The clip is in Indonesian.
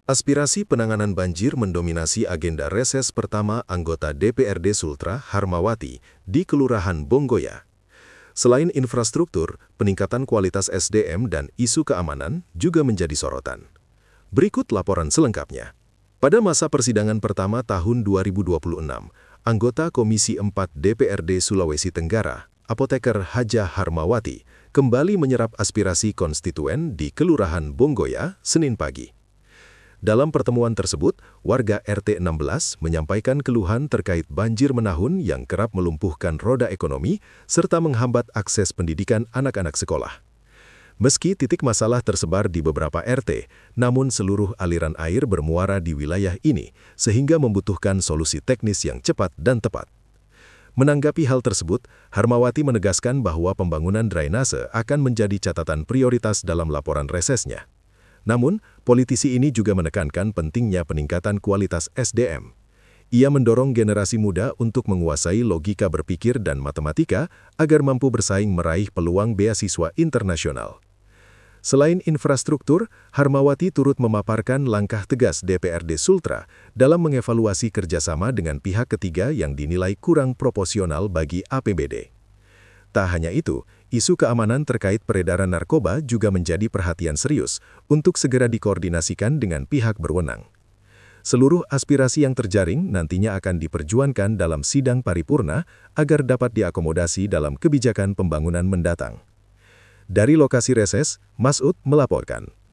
Aspirasi penanganan banjir mendominasi agenda reses pertama anggota DPRD Sultra Harmawati di Kelurahan Bonggoya. Selain infrastruktur, peningkatan kualitas SDM dan isu keamanan juga menjadi sorotan. Berikut laporan selengkapnya. Pada masa persidangan pertama tahun 2026, anggota Komisi 4 DPRD Sulawesi Tenggara, Apoteker Hajah Harmawati, kembali menyerap aspirasi konstituen di Kelurahan Bonggoya, Senin pagi. Dalam pertemuan tersebut, warga RT 16 menyampaikan keluhan terkait banjir menahun yang kerap melumpuhkan roda ekonomi serta menghambat akses pendidikan anak-anak sekolah. Meski titik masalah tersebar di beberapa RT, namun seluruh aliran air bermuara di wilayah ini sehingga membutuhkan solusi teknis yang cepat dan tepat. Menanggapi hal tersebut, Harmawati menegaskan bahwa pembangunan drainase akan menjadi catatan prioritas dalam laporan resesnya. Namun, politisi ini juga menekankan pentingnya peningkatan kualitas SDM. Ia mendorong generasi muda untuk menguasai logika berpikir dan matematika agar mampu bersaing meraih peluang beasiswa internasional. Selain infrastruktur, Harmawati turut memaparkan langkah tegas DPRD Sultra dalam mengevaluasi kerjasama dengan pihak ketiga yang dinilai kurang proporsional bagi APBD. Tak hanya itu, isu keamanan terkait peredaran narkoba juga menjadi perhatian serius untuk segera dikoordinasikan dengan pihak berwenang. Seluruh aspirasi yang terjaring nantinya akan diperjuangkan dalam sidang paripurna agar dapat diakomodasi dalam kebijakan pembangunan mendatang. Dari lokasi reses, Masud melaporkan.